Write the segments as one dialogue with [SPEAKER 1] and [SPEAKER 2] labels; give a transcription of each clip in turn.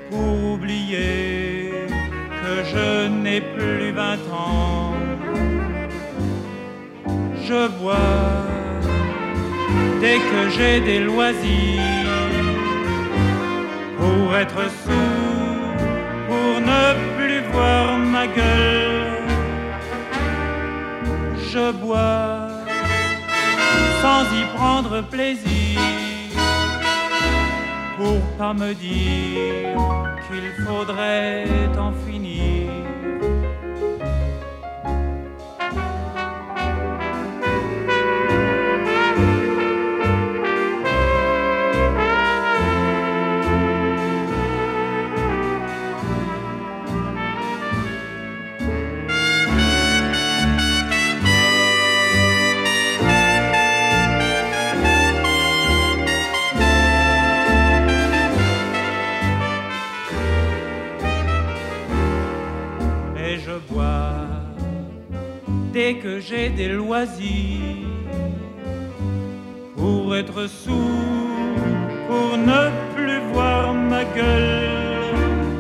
[SPEAKER 1] pour oublier que je n'ai plus 20 ans. Je bois dès que j'ai des loisirs pour être sourd, pour ne plus voir ma gueule. Je bois sans y prendre plaisir, pour pas me dire qu'il faudrait en finir. Dès que j'ai des loisirs, pour être sourd, pour ne plus voir ma gueule.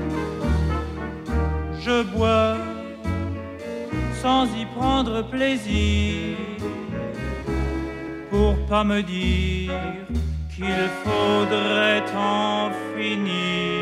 [SPEAKER 1] Je bois sans y prendre plaisir, pour pas me dire qu'il faudrait en finir.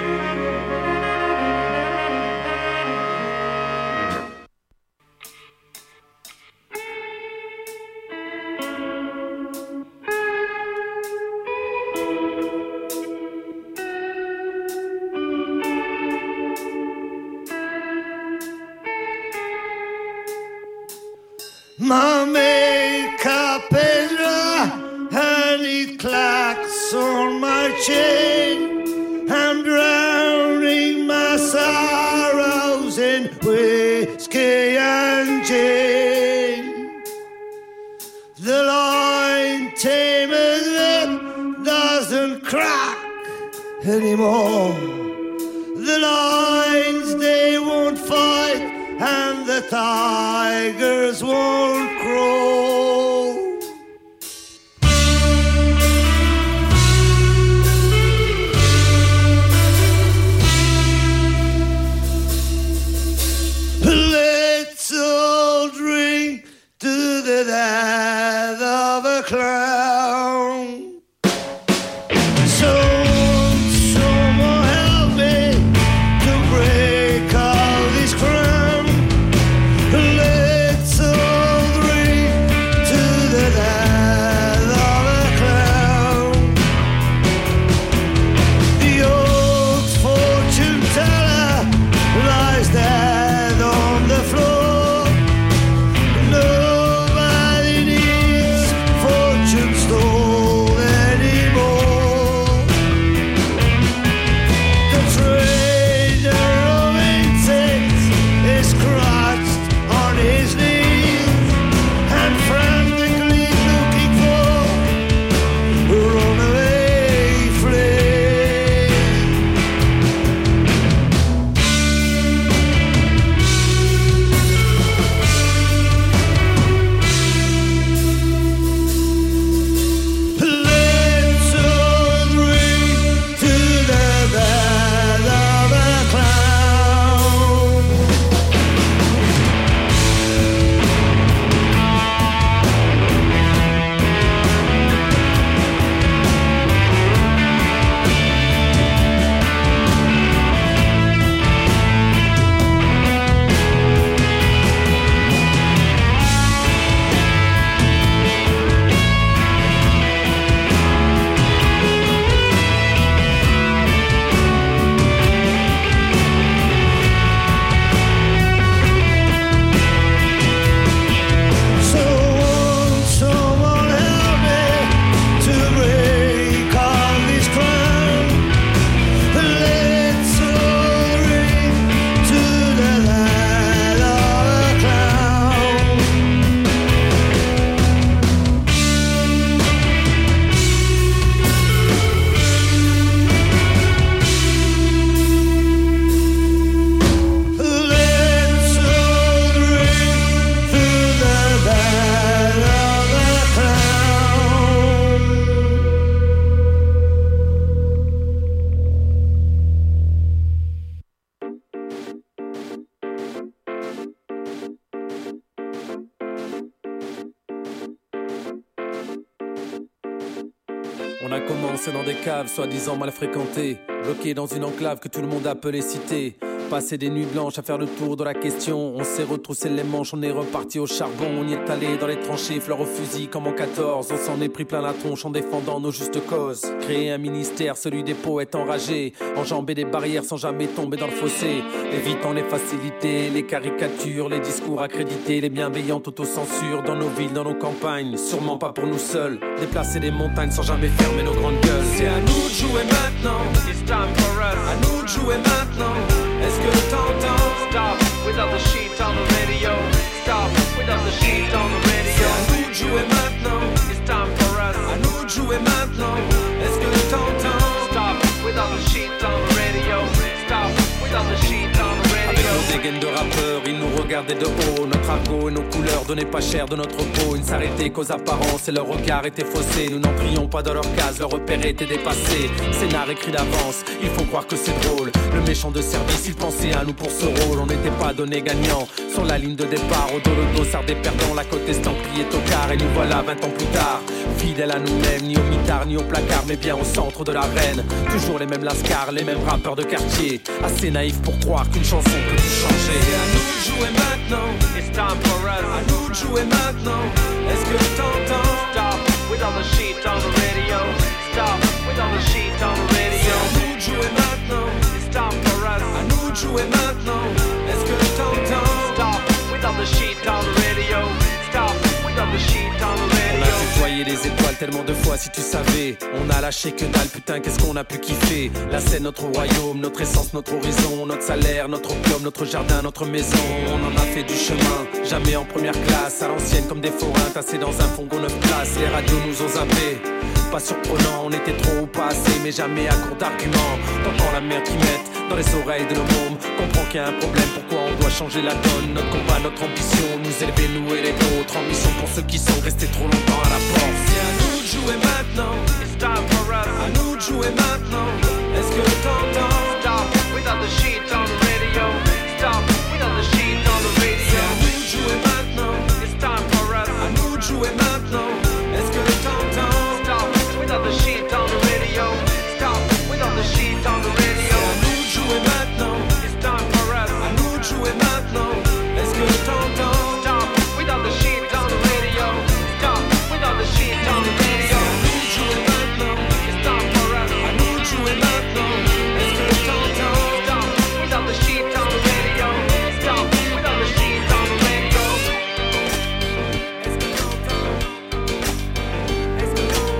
[SPEAKER 2] Mommy Capella, and he clacks on my chain. I'm drowning my sorrows in whiskey and gin. The line tamer's lip doesn't crack anymore. The lions, they won't fight, and the tigers won't crow. Let's all drink to the death of a clown. Someone help me to break all these crowns. Let's all
[SPEAKER 3] On a commencé dans des caves, soi-disant mal fréquentées, bloqués dans une enclave que tout le monde appelait cité. Passé des nuits blanches à faire le tour de la question. On s'est retroussé les manches, on est reparti au charbon. On y est allé dans les tranchées, fleurs au fusil comme en 14. On s'en est pris plein la tronche en défendant nos justes causes. Créer un ministère, celui des poètes enragés. Enjamber des barrières sans jamais tomber dans le fossé. Évitant les facilités, les caricatures, les discours accrédités, les bienveillantes autocensures. Dans nos villes, dans nos campagnes, sûrement pas pour nous seuls. Déplacer des montagnes sans jamais fermer nos grandes gueules. C'est à nous de jouer maintenant, it's time for us. À nous de jouer maintenant. Est-ce que t'entends? Stop without the sheet on the radio. Stop without the sheet on the radio. C'est à nous de jouer maintenant. It's time for us. À nous de jouer maintenant. Est-ce que t'entends? Stop without the sheet on the radio. Stop without the sheet on the radio. Avec nos dégaines de rappeurs, ils nous regardaient de haut. Notre argot et nos couleurs donnaient pas cher de notre peau. Ils ne s'arrêtaient qu'aux apparences et leur regard était faussé. Nous n'entrions pas dans leur case, leur repère était dépassé. Scénar écrit d'avance, il faut croire que c'est drôle. Le méchant de service, il pensait à nous pour ce rôle. On n'était pas donné gagnant, sur la ligne de départ. Au dos le dossard des perdants, la côte estampillée tocard. Et nous voilà 20 ans plus tard, fidèles à nous-mêmes. Ni au mitard, ni au placard, mais bien au centre de l'arène. Toujours les mêmes lascars, les mêmes rappeurs de quartier. Assez naïfs pour croire qu'une chanson peut tout changer. C'est à nous de jouer maintenant, it's time for us. À nous de jouer maintenant, est-ce que t'entends? Stop without the sheet on the radio. Stop without the sheet on the radio. C'est à nous de jouer maintenant, it's time for us. À nous de jouer maintenant, est-ce que t'entends? Stop without the sheet on the radio. Stop without the sheet on the radio. On a tutoyé les étoiles tellement de fois, si tu savais. On a lâché que dalle, putain, qu'est-ce qu'on a pu kiffer. Là c'est notre royaume, notre essence, notre horizon. Notre salaire, notre opium, notre jardin, notre maison. On en a fait du chemin, jamais en première classe. À l'ancienne comme des forains, tassés dans un fonds 9 places. Les radios nous ont zappés. Pas surprenant, on était trop ou pas assez, mais jamais à court d'arguments. T'entends la merde qui mette dans les oreilles de nos mômes. Comprends qu'il y a un problème, pourquoi on doit changer la donne. Notre combat, notre ambition, nous élever, nous et les nôtres. Ambition pour ceux qui sont restés trop longtemps à la porte. C'est à nous de jouer maintenant, it's time for us. À nous de jouer maintenant, est-ce que t'entends? Stop without the sheet on the radio. Stop without the sheet on the radio. C'est à nous de jouer maintenant, it's time for us. À nous de jouer maintenant, est-ce que t'entends? Without the sheet on the radio. Stop without the sheet on the radio. C'est à nous de jouer maintenant, it's time for us. À nous de jouer maintenant, est-ce que t'entends? Stop without the sheet on the radio. Stop without the sheet on the radio. C'est à nous de jouer maintenant, it's time for us. À nous de jouer maintenant, est-ce que t'entends? Stop without the sheet on the radio. Stop without the sheet on the radio. Est-ce que t'entends? Est-ce que t'entends?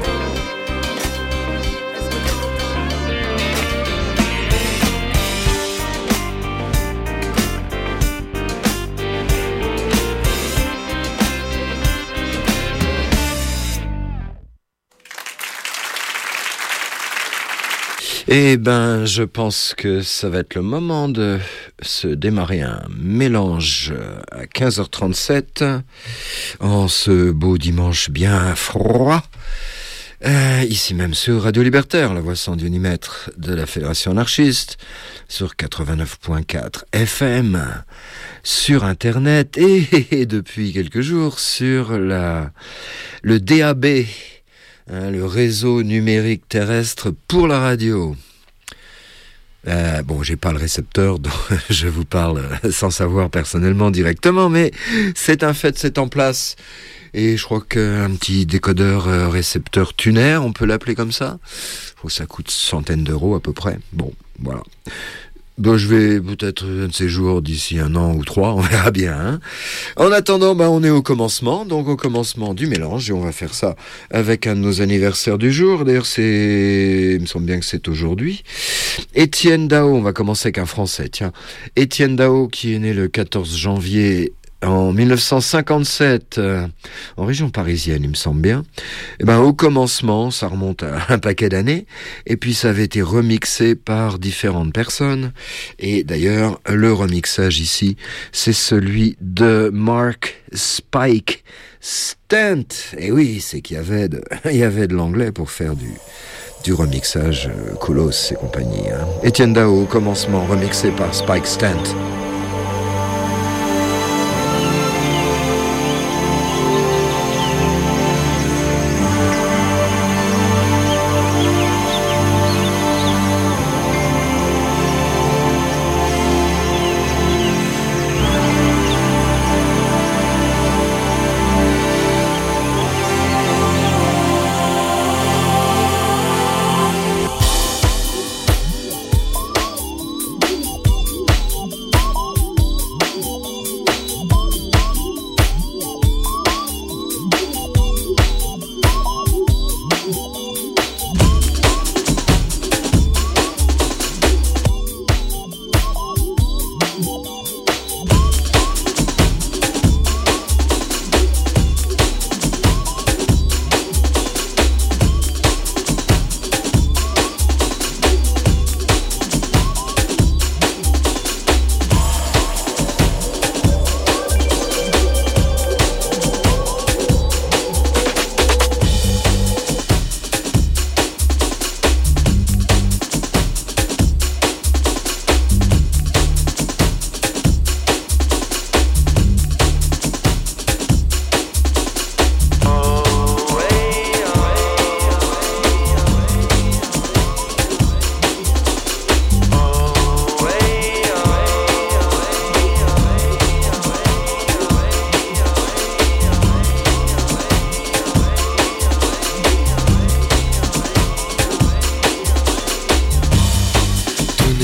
[SPEAKER 4] Eh ben, je pense que ça va être le moment de se démarrer un mélange à 15h37 en ce beau dimanche bien froid. Ici même sur Radio Libertaire, la voix sans dionymètre de la Fédération anarchiste, sur 89.4 FM, sur Internet et depuis quelques jours sur le DAB, le réseau numérique terrestre pour la radio. Bon, j'ai pas le récepteur, donc je vous parle sans savoir personnellement directement, mais c'est un fait, c'est en place. Et je crois qu'un petit décodeur récepteur tunaire, on peut l'appeler comme ça. Ça coûte centaines d'euros à peu près. Bon, voilà. Bon, je vais peut-être un de ces jours d'ici 1 an ou 3, on verra bien. Hein. En attendant, on est au commencement, donc au commencement du mélange, et on va faire ça avec un de nos anniversaires du jour. D'ailleurs, il me semble bien que c'est aujourd'hui. Étienne Daho, on va commencer avec un Français, tiens. Étienne Daho, qui est né le 14 janvier en 1957, en région parisienne, il me semble bien. Et au commencement, ça remonte à un paquet d'années, et puis ça avait été remixé par différentes personnes. Et d'ailleurs, le remixage ici, c'est celui de Spike Stant. Et oui, c'est qu'il y avait de l'anglais pour faire du remixage, Koulos et compagnie. Hein. Étienne Daho, commencement, remixé par Spike Stant.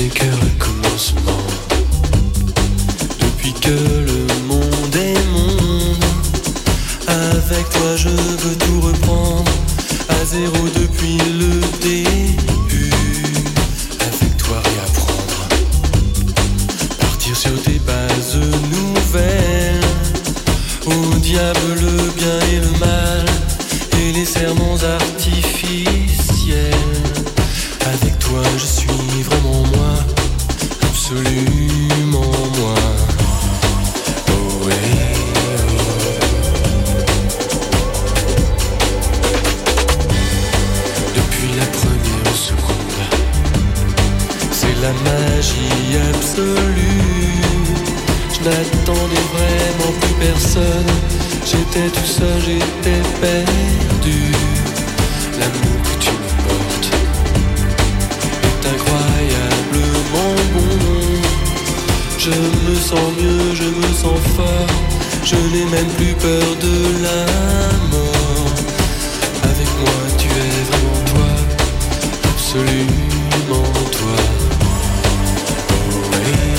[SPEAKER 5] n'est qu'un recommencement. Depuis que le monde est monde, avec toi je veux tout reprendre à zéro depuis le début. Avec toi réapprendre, partir sur des bases nouvelles. Au diable le bien et le mal et les serments artificiels. Avec toi je suis vraiment moi, absolument moi. Oh ouais, oh. Depuis la première seconde, c'est la magie absolue. Je n'attendais vraiment plus personne. J'étais tout seul, j'étais perdu. L'amour que tu me portes est incroyablement bon. Je me sens mieux, je me sens fort. Je n'ai même plus peur de la mort. Avec moi tu es vraiment toi, absolument toi. Oh oui.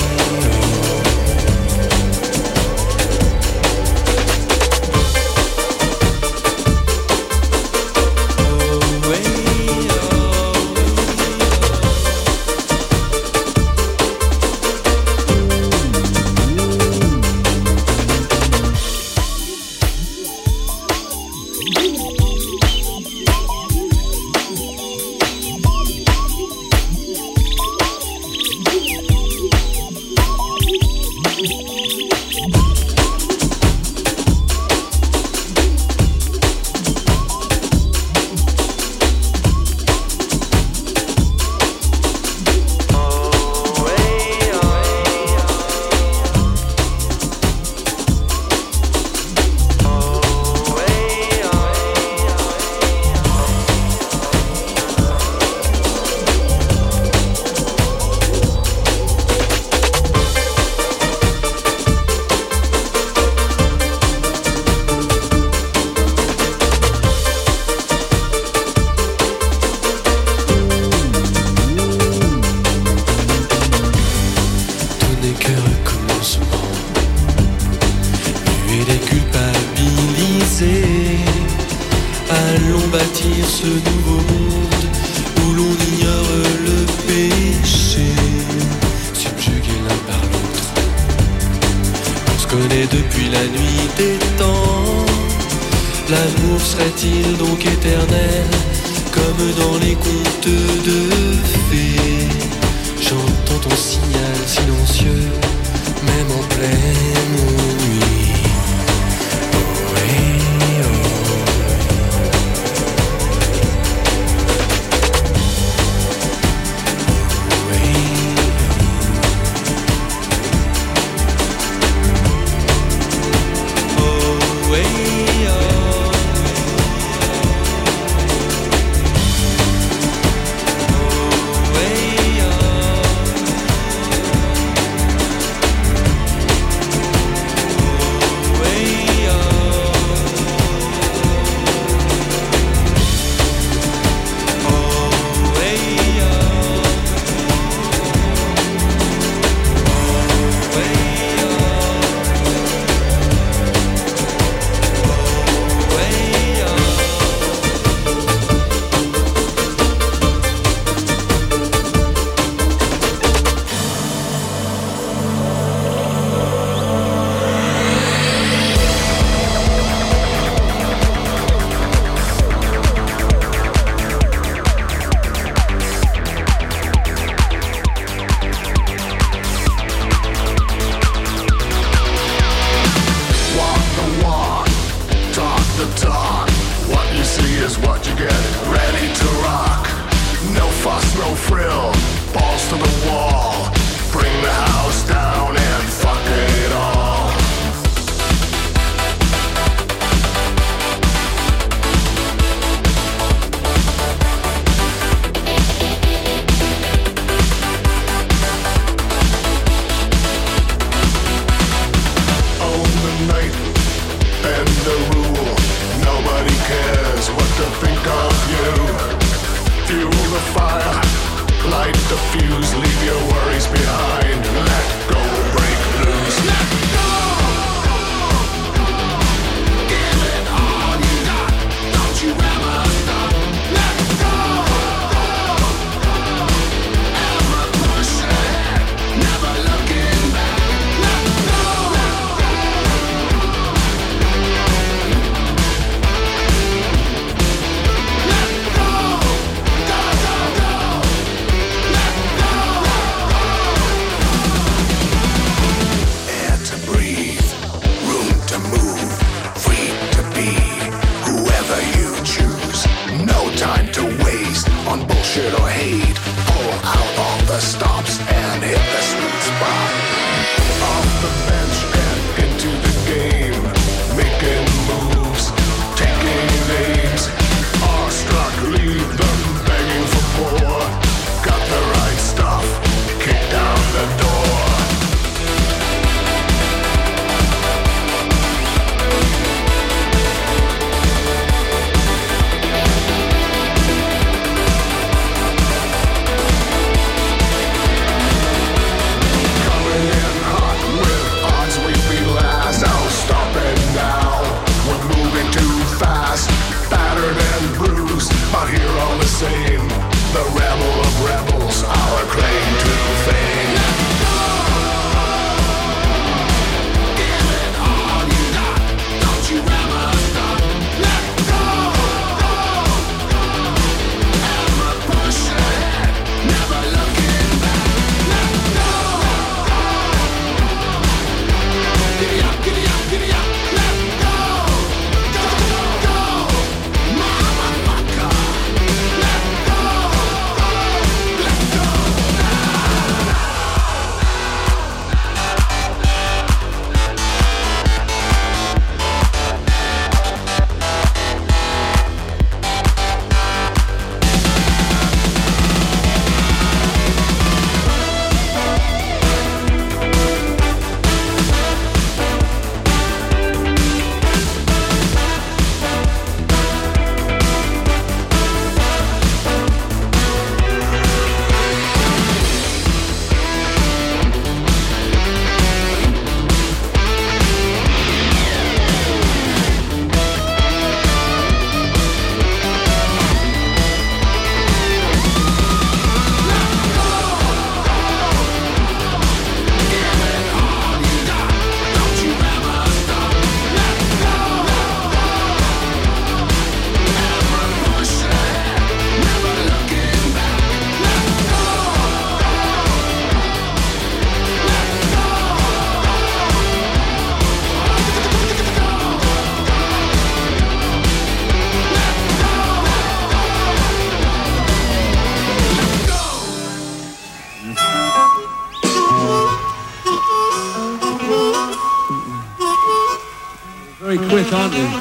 [SPEAKER 6] quick, aren't they?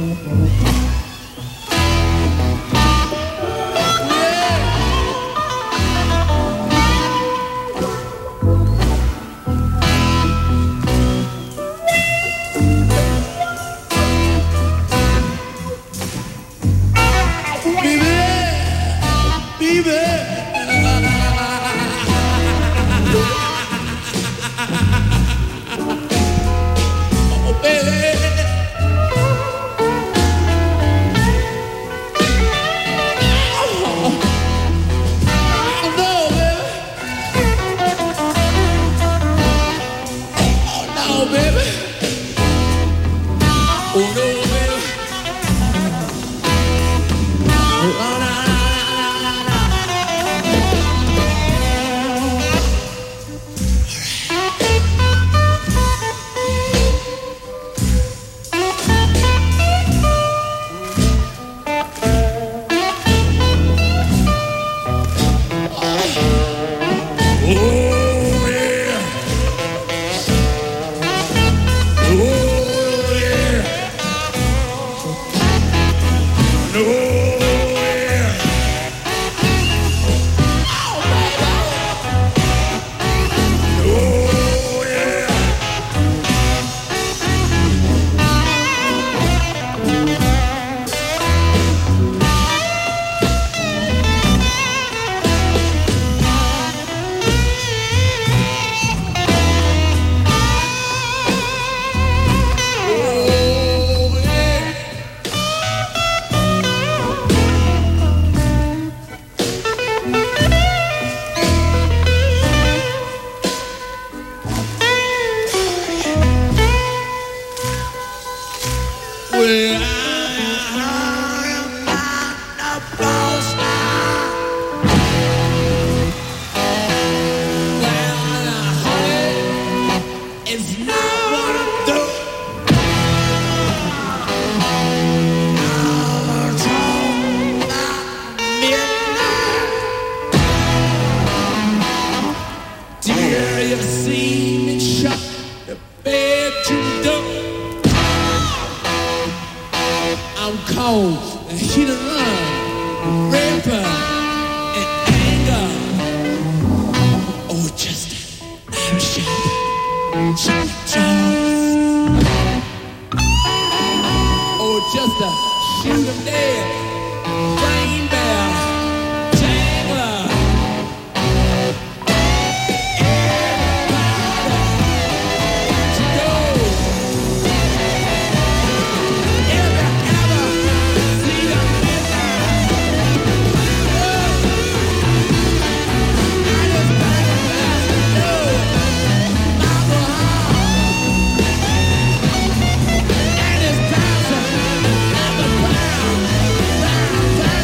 [SPEAKER 2] Down, down, down.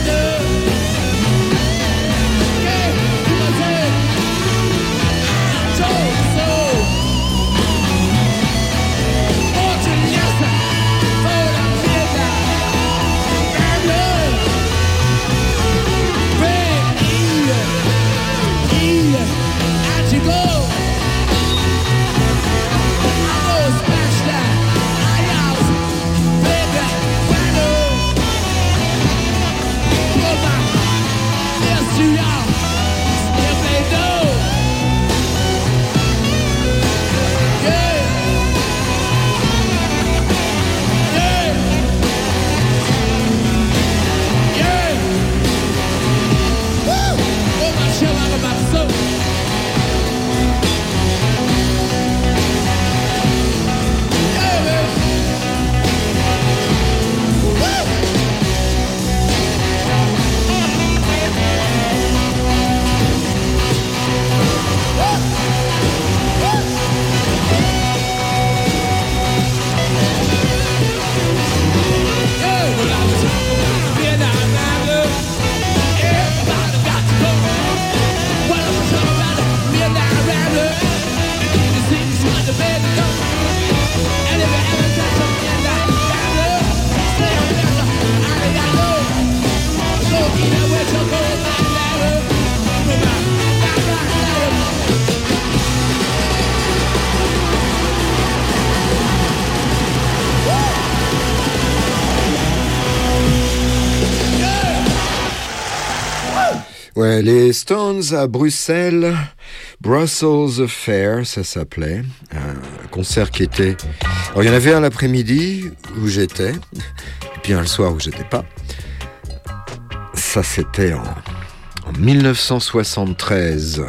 [SPEAKER 4] Ouais, les Stones à Bruxelles, Brussels Affair, ça s'appelait. Un concert qui était... Alors, il y en avait un l'après-midi où j'étais, et puis un le soir où j'étais pas. Ça, c'était en 1973.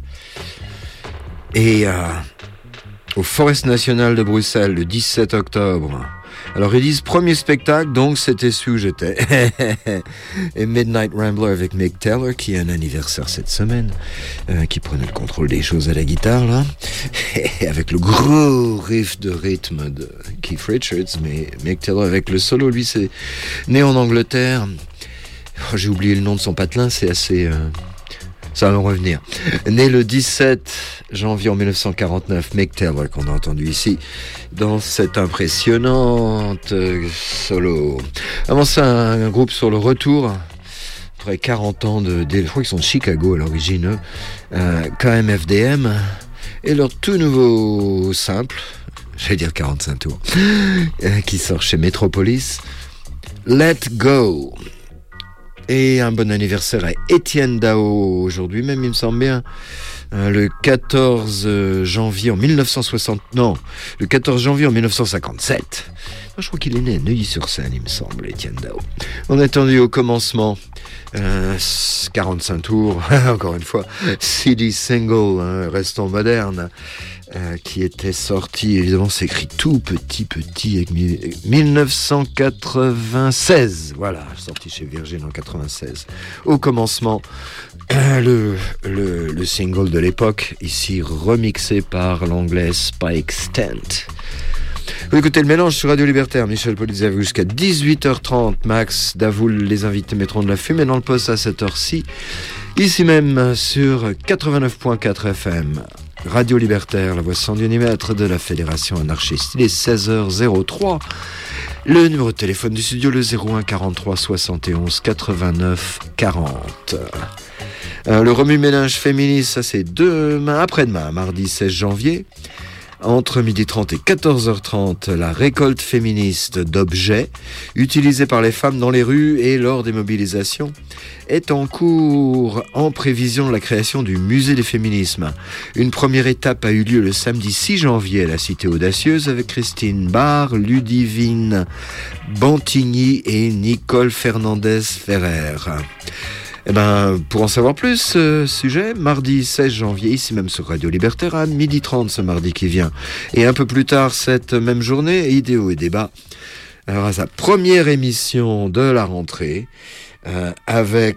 [SPEAKER 4] Et au Forest National de Bruxelles, le 17 octobre. Alors ils disent premier spectacle, donc c'était celui où j'étais. Et Midnight Rambler avec Mick Taylor, qui a un anniversaire cette semaine, qui prenait le contrôle des choses à la guitare, là. Et avec le gros riff de rythme de Keith Richards, mais Mick Taylor avec le solo, lui c'est né en Angleterre. Oh, j'ai oublié le nom de son patelin, c'est assez... Ça va me revenir. Né le 17 janvier en 1949, Mick Taylor, qu'on a entendu ici, dans cette impressionnante solo. Avant ça, un groupe sur le retour, après 40 ans je crois qu'ils sont de Chicago à l'origine, KMFDM, et leur tout nouveau simple, j'allais dire 45 tours, qui sort chez Metropolis, Let Go. Et un bon anniversaire à Étienne Dao, aujourd'hui même, il me semble bien, le 14 janvier en 1957. Je crois qu'il est né à Neuilly-sur-Seine, il me semble, Étienne Dao. On a attendu au commencement 45 tours, encore une fois, CD single, restons modernes, qui était sorti, évidemment c'est écrit tout petit, avec 1996, voilà, sorti chez Virgin en 96. Au commencement, le single de l'époque, ici remixé par l'anglais Spike Stent. Vous écoutez le mélange sur Radio Libertaire, Michel Polizet jusqu'à 18h30, Max Davoul, les invités mettront de la fumée dans le poste à cette heure-ci, ici même sur 89.4 FM. Radio Libertaire, la voix sans unimètre de la Fédération anarchiste. Il est 16h03. Le numéro de téléphone du studio, le 01 43 71 89 40. Le remue-ménage féministe, ça c'est après-demain, mardi 16 janvier. Entre 12h30 et 14h30, la récolte féministe d'objets utilisés par les femmes dans les rues et lors des mobilisations est en cours en prévision de la création du musée des féminismes. Une première étape a eu lieu le samedi 6 janvier à la Cité Audacieuse avec Christine Barr, Ludivine Bantigny et Nicole Fernandez-Ferrer. Pour en savoir plus, sujet, mardi 16 janvier, ici même sur Radio Libertaire, à 12h30 ce mardi qui vient. Et un peu plus tard, cette même journée, Idéo et Débat, alors à sa première émission de la rentrée, avec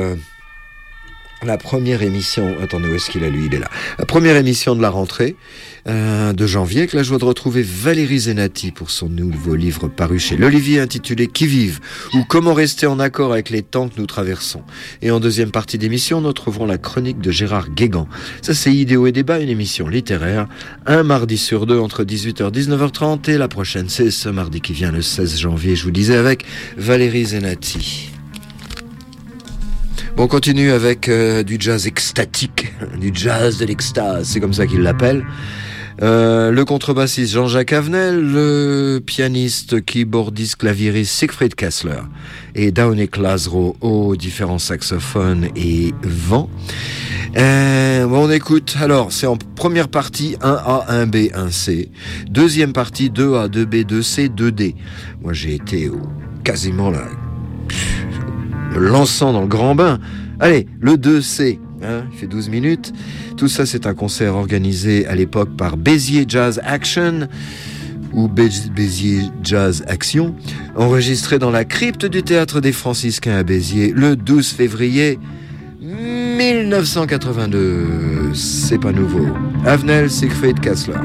[SPEAKER 4] la première émission... Attendez, où est-ce qu'il a, lui? Il est là. La première émission de la rentrée de janvier, avec la joie de retrouver Valérie Zenati pour son nouveau livre paru chez l'Olivier intitulé « Qui vive ?» ou « Comment rester en accord avec les temps que nous traversons ». Et en deuxième partie d'émission, nous retrouverons la chronique de Gérard Guégan. Ça, c'est Idéo et Débat, une émission littéraire, un mardi sur deux entre 18h et 19h30. Et la prochaine, c'est ce mardi qui vient, le 16 janvier, je vous disais, avec Valérie Zenati. Bon, on continue avec du jazz extatique, du jazz de l'extase, c'est comme ça qu'ils l'appellent. Le contrebassiste Jean-Jacques Avenel, le pianiste, keyboardiste, claviériste Siegfried Kessler et Dominic Lazaro aux différents saxophones et vents. On écoute, alors c'est en première partie 1A, 1B, 1C, deuxième partie 2A, 2B, 2C, 2D. Moi j'ai été quasiment là, lançant dans le grand bain. Allez, le 2C, il fait 12 minutes. Tout ça, c'est un concert organisé à l'époque par Béziers Jazz Action, ou Béziers Jazz Action, enregistré dans la crypte du Théâtre des Franciscains à Béziers, le 12 février 1982. C'est pas nouveau. Avenel, Siegfried Kessler.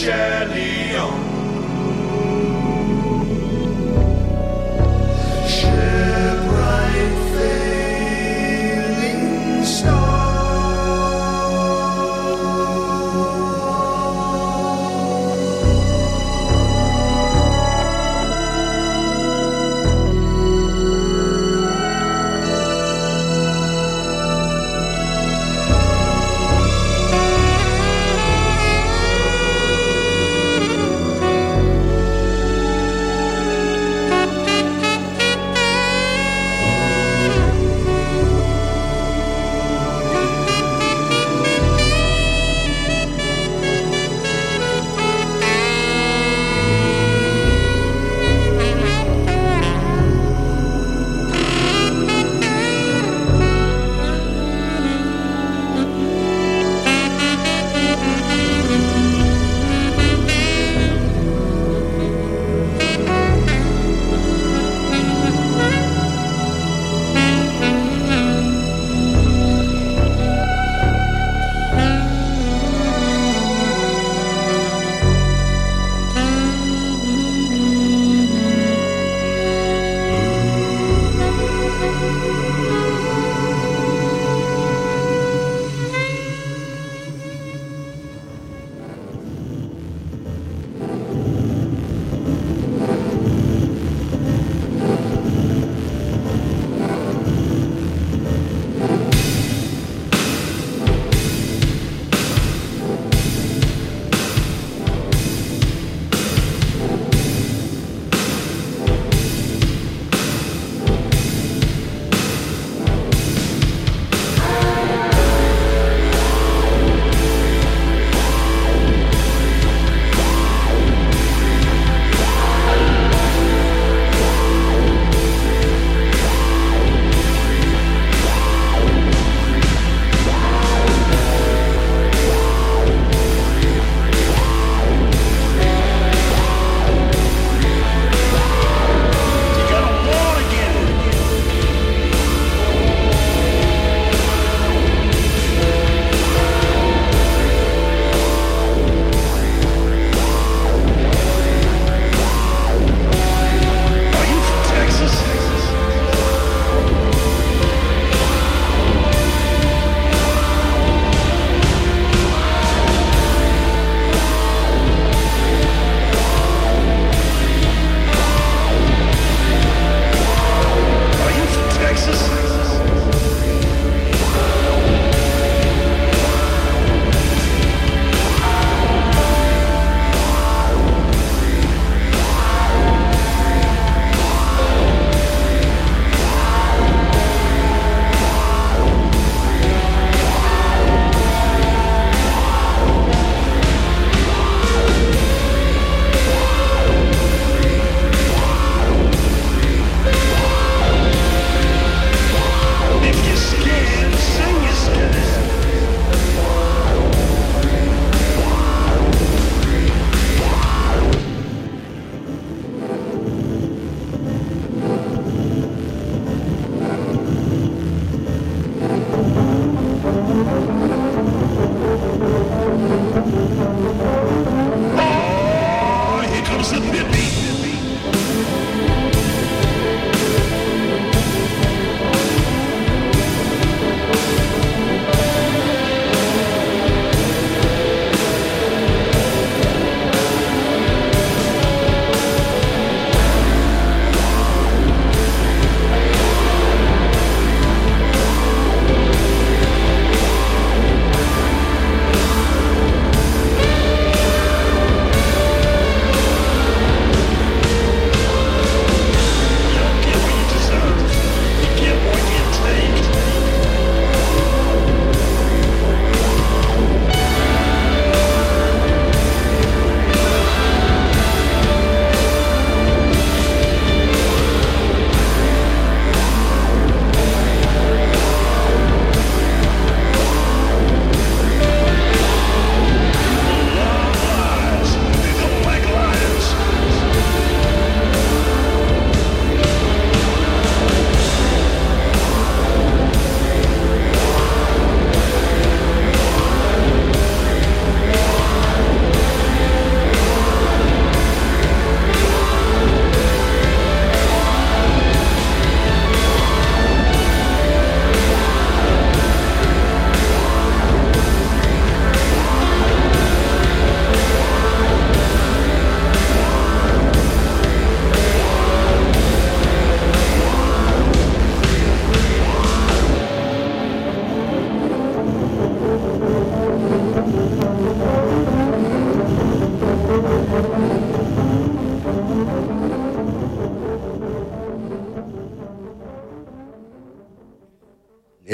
[SPEAKER 2] Chelion. Bright failing star.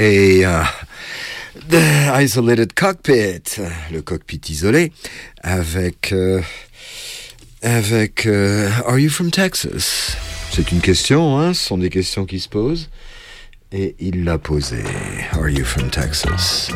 [SPEAKER 4] et The Isolated Cockpit, le cockpit isolé, avec Are You From Texas? C'est une question, hein, ce sont des questions qui se posent, et il l'a posée. Are You From Texas?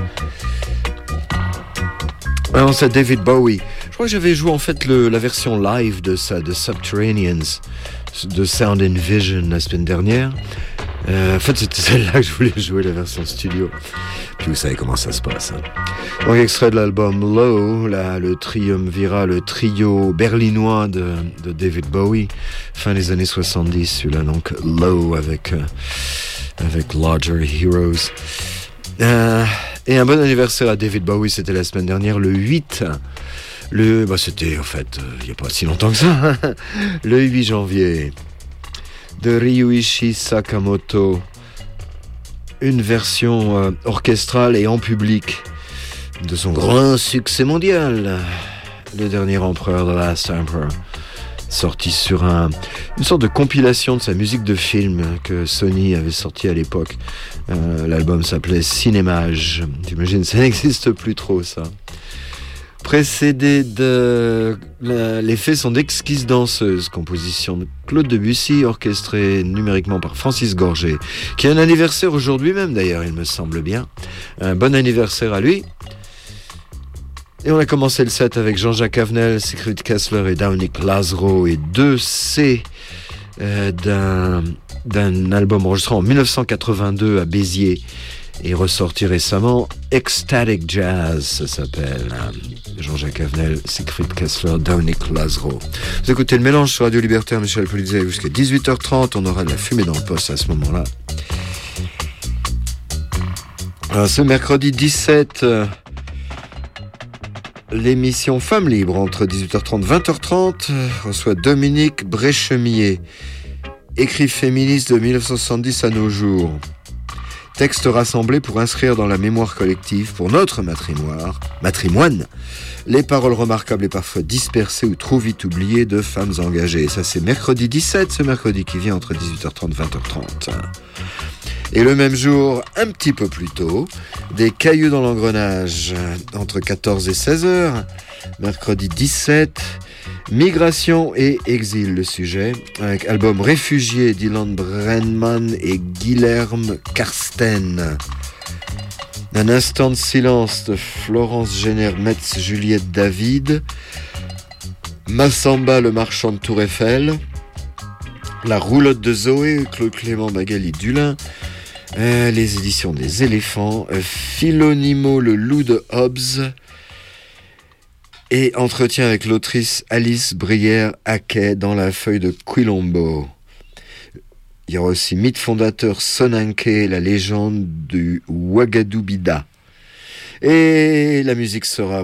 [SPEAKER 4] Alors c'est David Bowie. Je crois que j'avais joué en fait la version live de ça, de Subterraneans, de Sound and Vision la semaine dernière. En fait, c'était celle-là que je voulais jouer, la version studio. Puis vous savez comment ça se passe. Hein. Donc, extrait de l'album Low, là, le triumvirat, le trio berlinois de David Bowie, fin des années 70, celui-là, donc Low avec Larger Heroes. Et un bon anniversaire à David Bowie, c'était la semaine dernière, le 8. C'était en fait, il n'y a pas si longtemps que ça, hein, le 8 janvier. De Ryuichi Sakamoto, une version orchestrale et en public de son grand succès mondial, Le Dernier Empereur, The Last Emperor, sorti sur une sorte de compilation de sa musique de film que Sony avait sorti à l'époque. L'album s'appelait Cinémage. J'imagine ça n'existe plus trop, ça. Précédé les faits sont d'Exquises danseuses, composition de Claude Debussy, orchestrée numériquement par Francis Gorgé, qui a un anniversaire aujourd'hui même d'ailleurs, il me semble bien. Un bon anniversaire à lui. Et on a commencé le set avec Jean-Jacques Avenel, Siegfried Kessler et Dominic Lazaro, et 2 C d'un album enregistré en 1982 à Béziers et ressorti récemment, Ecstatic Jazz, ça s'appelle. Jean-Jacques Avenel, Siegfried Kessler, Dominic Lazaro. Vous écoutez le mélange sur Radio Libertaire, Michel Polizet, jusqu'à 18h30, on aura de la fumée dans le poste à ce moment-là. Alors, ce mercredi 17, l'émission Femmes Libres, entre 18h30 et 20h30, reçoit Dominique Bréchemier, écrit féministe de 1970 à nos jours. Texte rassemblé pour inscrire dans la mémoire collective, pour notre matrimoine, les paroles remarquables et parfois dispersées ou trop vite oubliées de femmes engagées. Et ça, c'est mercredi 17, ce mercredi qui vient entre 18h30 et 20h30. Et le même jour, un petit peu plus tôt, des cailloux dans l'engrenage, entre 14 et 16h, mercredi 17, Migration et exil, le sujet, avec album Réfugiés d'Ilan Brenman et Guilherme Karsten. Un instant de silence de Florence Génère-Metz, Juliette David, Massamba, le marchand de Tour Eiffel, La roulotte de Zoé, Claude Clément, Magali Dulin, les éditions des éléphants, Philonimo, le loup de Hobbes, et entretien avec l'autrice Alice Brière-Haquet dans la feuille de Quilombo. Il y aura aussi mythe fondateur Sonanke, la légende du Ouagadougouida. Et la musique sera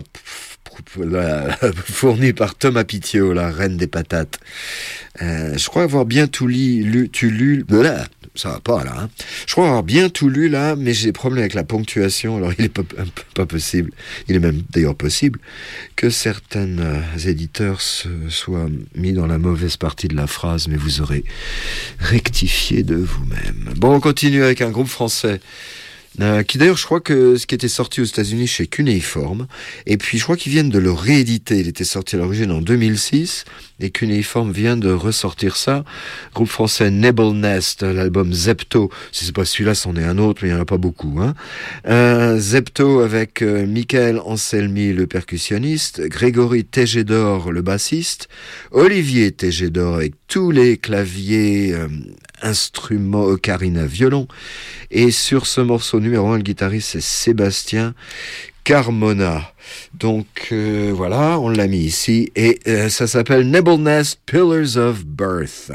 [SPEAKER 4] fournie par Thomas Pitiot, la reine des patates. Je crois avoir bien tout lu. Ça va pas là. Hein. Je crois avoir bien tout lu là, mais j'ai des problèmes avec la ponctuation. Alors il est pas possible. Il est même d'ailleurs possible que certains éditeurs soient mis dans la mauvaise partie de la phrase, mais vous aurez rectifié de vous-même. Bon, on continue avec un groupe français. Qui d'ailleurs, je crois que ce qui était sorti aux États-Unis chez Cunéiforme, et puis je crois qu'ils viennent de le rééditer. Il était sorti à l'origine en 2006, et Cunéiforme vient de ressortir ça. Groupe français Nebel Nest, l'album Zepto. Si c'est pas celui-là, c'en est un autre, mais il n'y en a pas beaucoup. Hein. Zepto avec Michael Anselmi, le percussionniste, Grégory Tégédor, le bassiste, Olivier Tégédor avec tous les claviers, instruments, ocarina, violon. Et sur ce morceau numéro 1, le guitariste c'est Sébastien Carmona. Donc voilà, on l'a mis ici. Et ça s'appelle Nebel Nest, Pillars of Birth.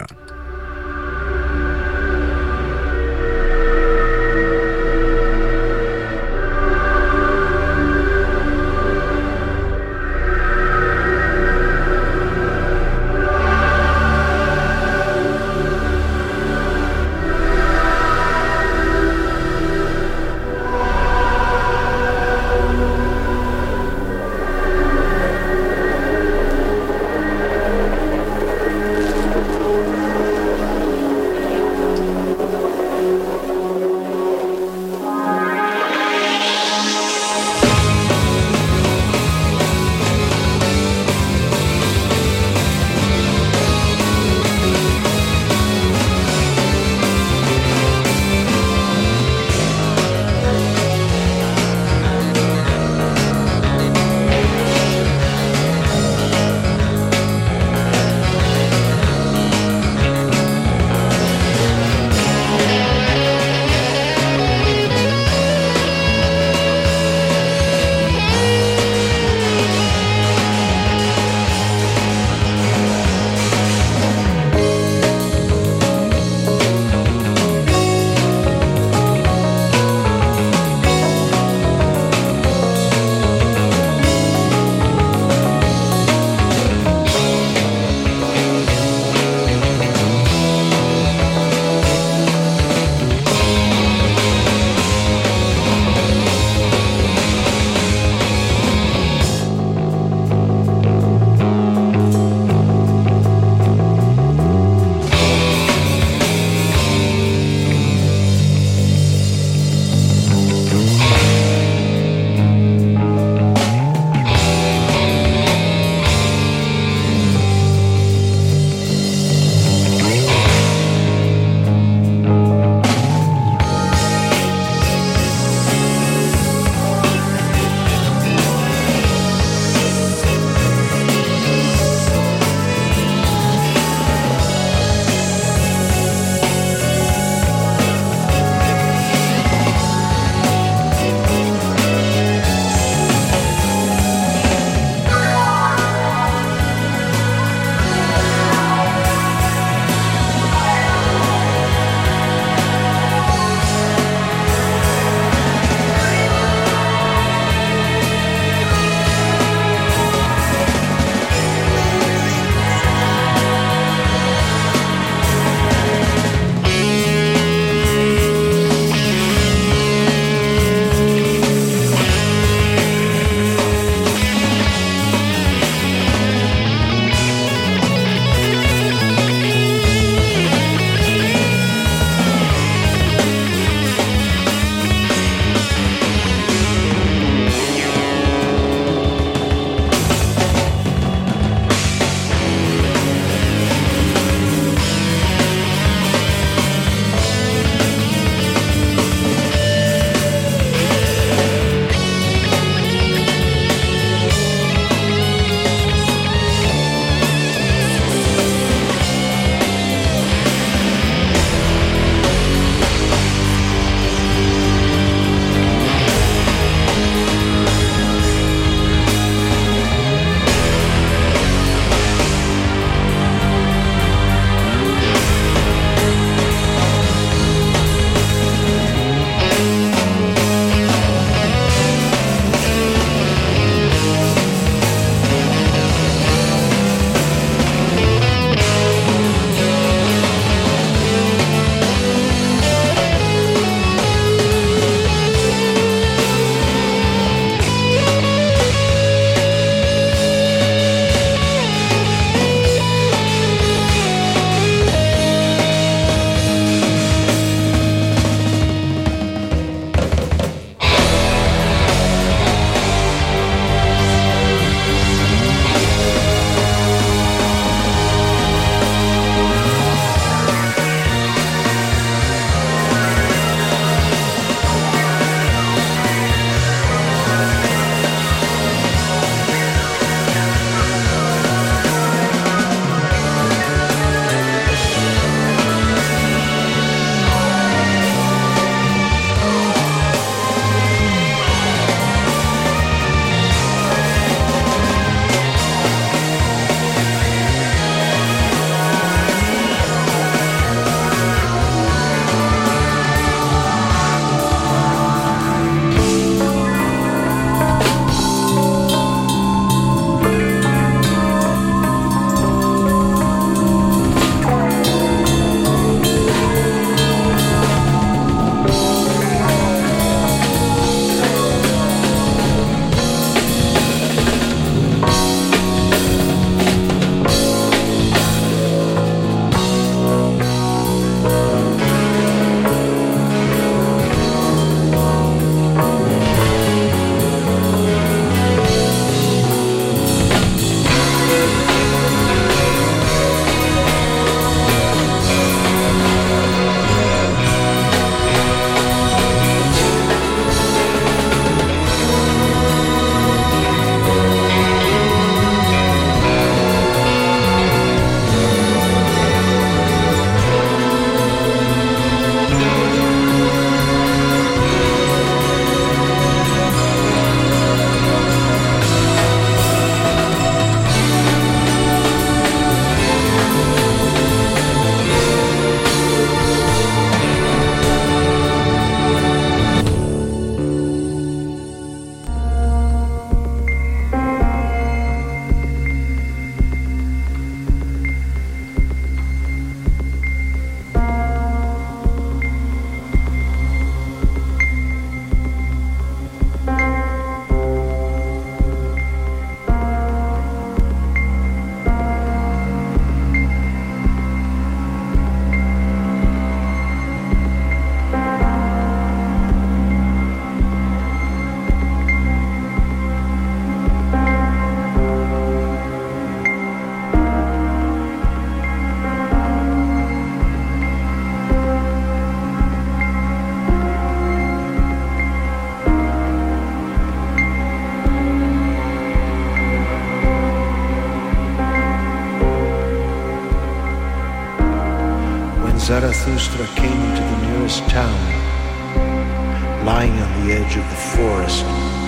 [SPEAKER 6] Zarathustra came to the nearest town, lying on the edge of the forest.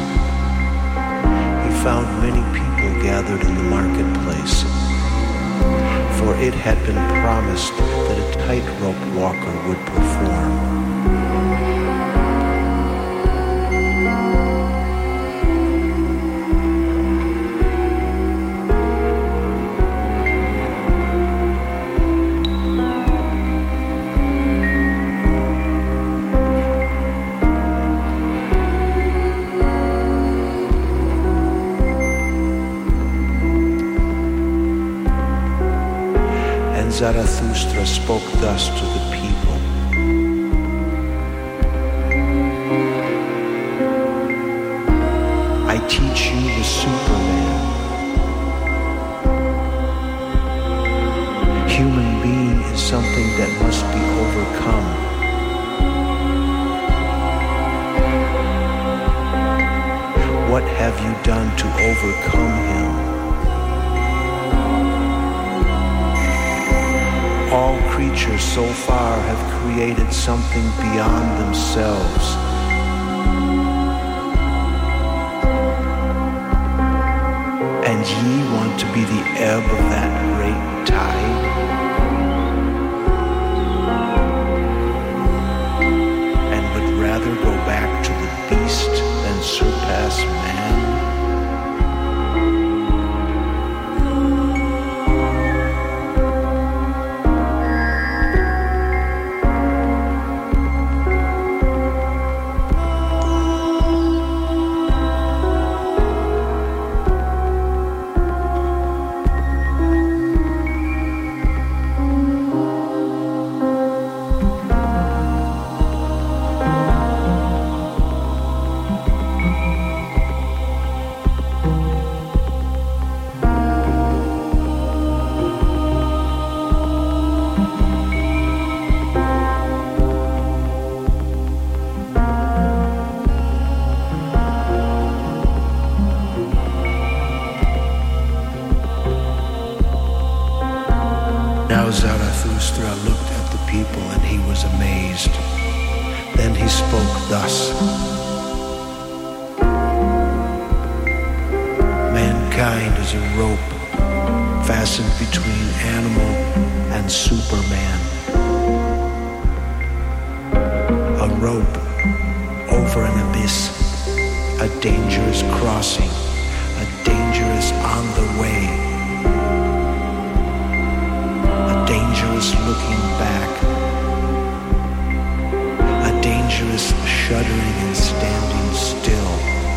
[SPEAKER 6] He found many people gathered in the marketplace, for it had been promised that a tightrope walker would perform. Zarathustra spoke thus to the people. I teach you the Superman. Human being is something that must be overcome. What have you done to overcome him? All creatures so far have created something beyond themselves. And ye want to be the ebb of that great tide? And would rather go back to the beast than surpass man? Now Zarathustra looked at the people and he was amazed. Then he spoke thus. Mankind is a rope fastened between animal and Superman. A rope over an abyss, a dangerous crossing, a dangerous on the way. Dangerous looking back, a dangerous shuddering and standing still.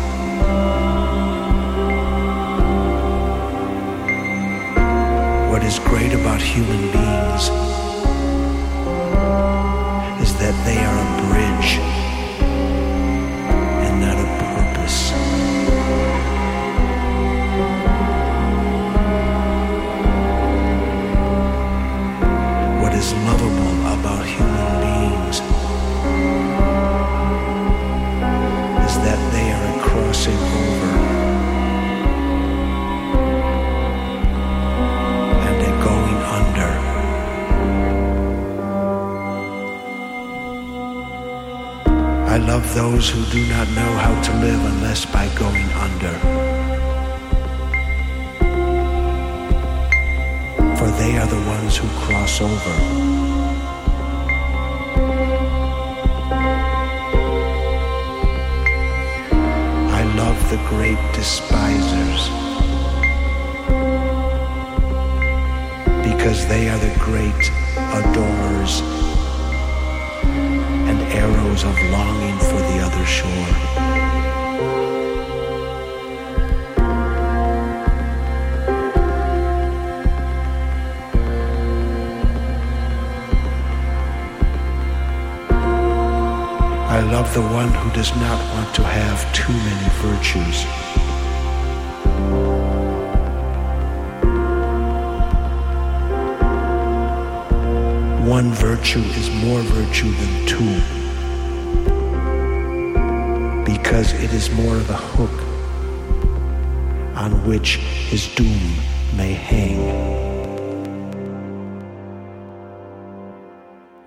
[SPEAKER 6] What is great about human beings is that they are a bridge and not a purpose. What is lovable about human beings is that they are a crossing over and a going under. I love those who do not know how to live unless by going under. For they are the ones who cross over. I love the great despisers because they are the great adorers and arrows of longing for the other shore. I love the one who does not want to have too many virtues. One virtue is more virtue than two, because it is more of a hook on which his doom may hang.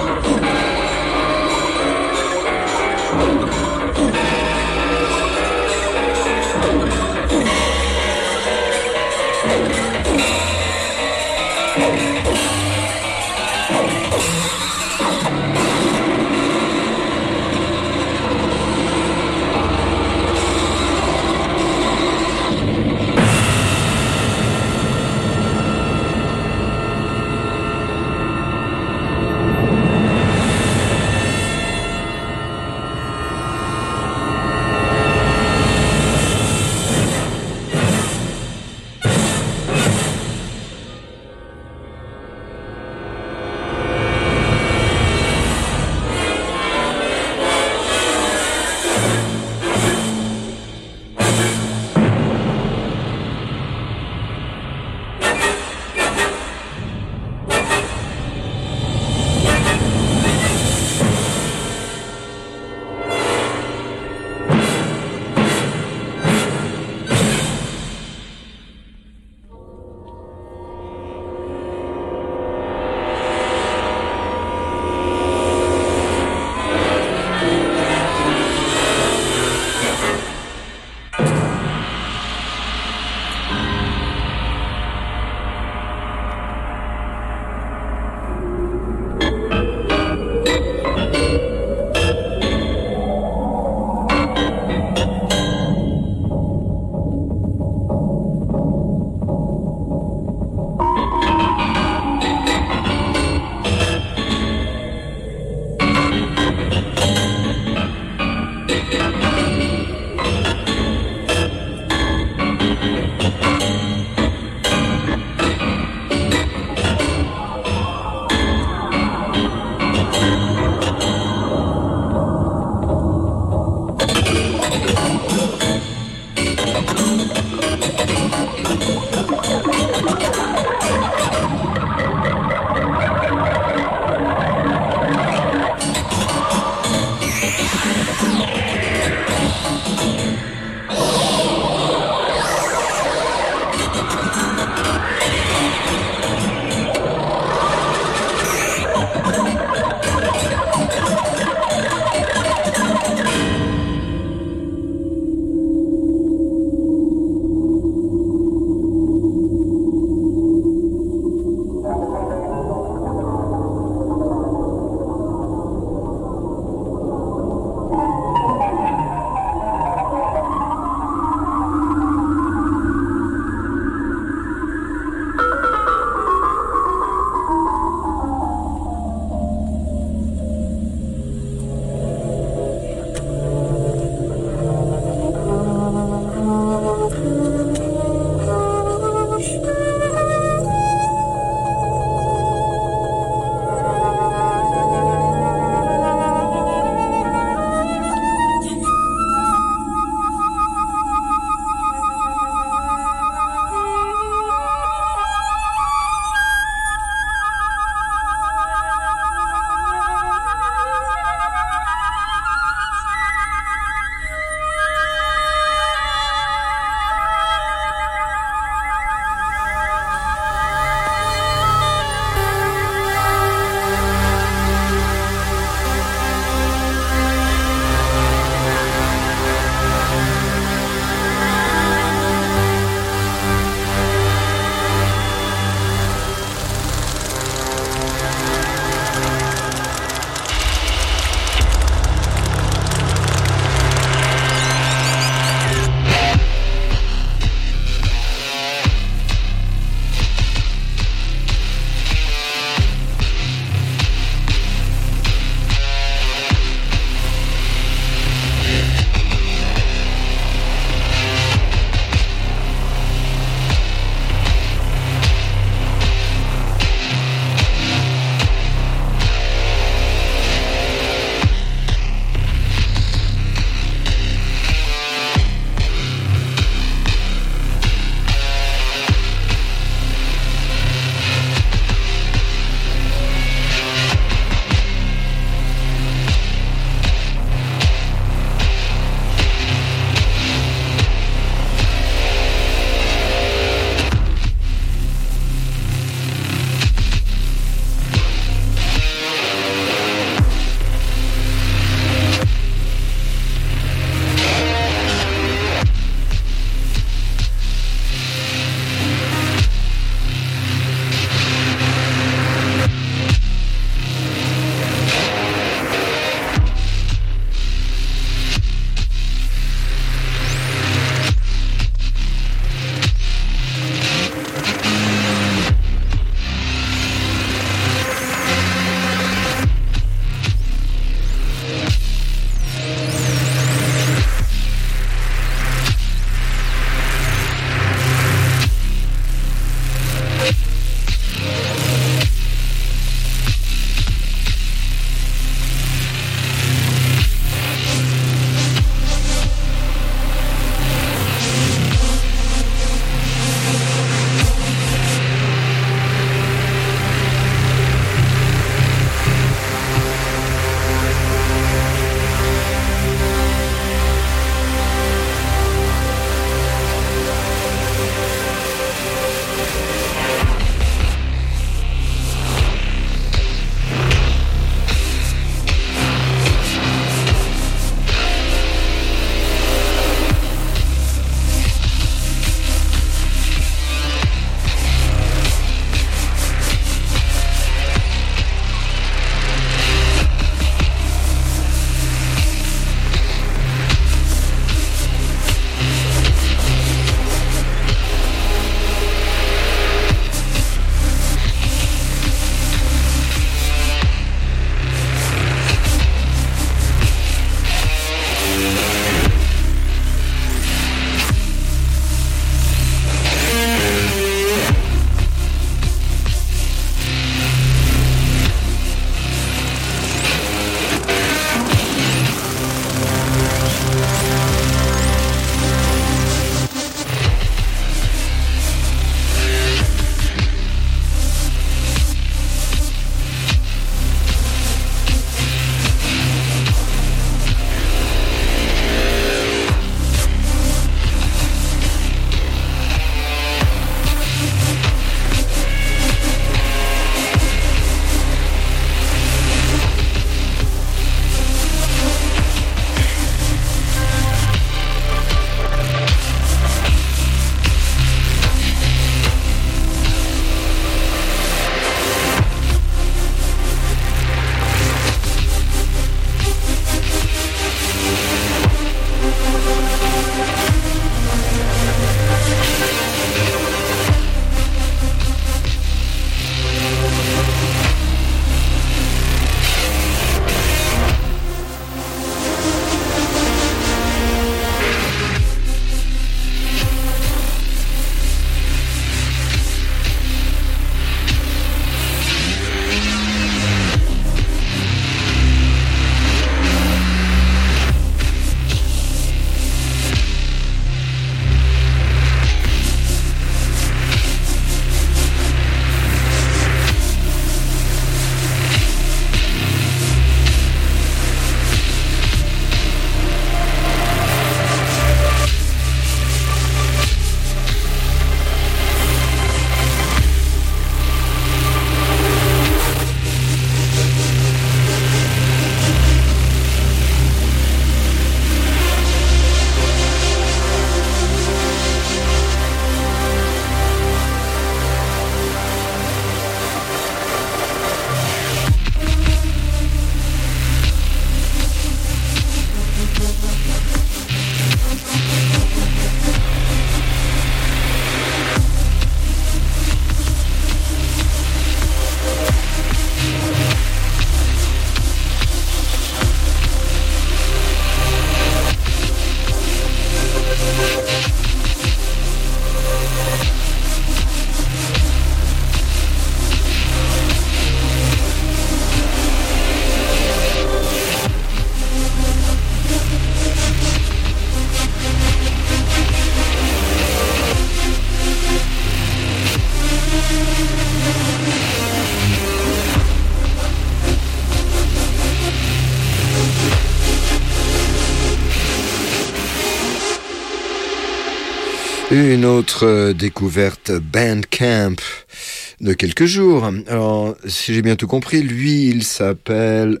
[SPEAKER 4] Une autre découverte Bandcamp de quelques jours. Alors, si j'ai bien tout compris, lui, il s'appelle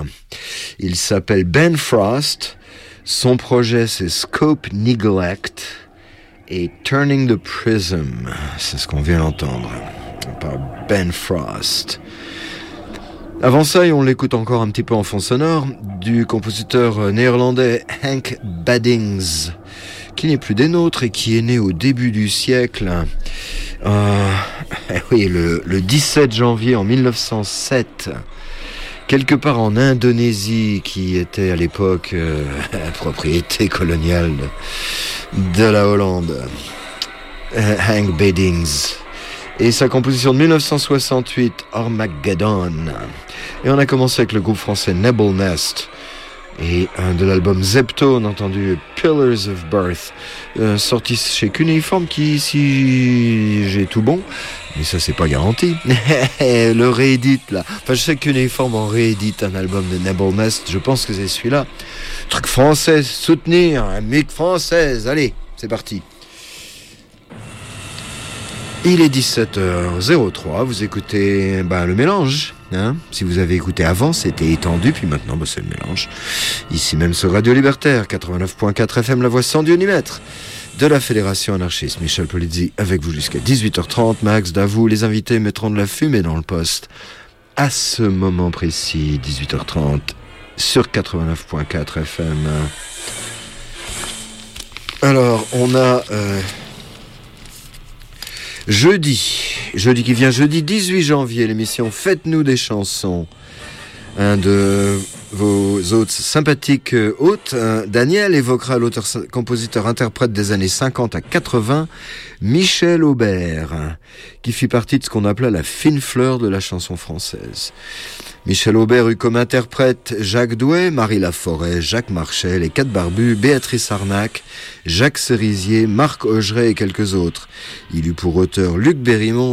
[SPEAKER 4] Ben Frost. Son projet, c'est Scope Neglect et Turning the Prism. C'est ce qu'on vient d'entendre par Ben Frost. Avant ça, et on l'écoute encore un petit peu en fond sonore, du compositeur néerlandais Henk Baddings, qui n'est plus des nôtres et qui est né au début du siècle. Oui, le 17 janvier en 1907, quelque part en Indonésie, qui était à l'époque propriété coloniale de la Hollande. Henk Baddings. Et sa composition de 1968, Armageddon. Et on a commencé avec le groupe français Nebel Nest. Et de l'album Zepto, on a entendu Pillars of Birth, sorti chez Cuneiform, qui, si j'ai tout bon, mais ça c'est pas garanti, le réédite là. Enfin, je sais que Cuneiform en réédite un album de Nebel Nest, je pense que c'est celui-là. Truc français, soutenir, un musique française, allez, c'est parti. Il est 17h03, vous écoutez le mélange. Hein, si vous avez écouté avant, c'était étendu, puis maintenant c'est le mélange. Ici même sur Radio Libertaire, 89.4 FM, la voix sans Dieu ni maître de la Fédération anarchiste. Michel Polizzi avec vous jusqu'à 18h30. Max Davou, les invités mettront de la fumée dans le poste à ce moment précis, 18h30 sur 89.4 FM. Alors, on a... Jeudi qui vient, jeudi 18 janvier, l'émission Faites-nous des chansons. Un de vos hôtes sympathiques hôtes, Daniel, évoquera l'auteur, compositeur, interprète des années 50 à 80, Michel Aubert, qui fit partie de ce qu'on appelait la fine fleur de la chanson française. Michel Aubert eut comme interprète Jacques Douai, Marie Laforêt, Jacques Marchais, les Quatre Barbus, Béatrice Arnac, Jacques Cerisier, Marc Augeret et quelques autres. Il eut pour auteur Luc Berrimont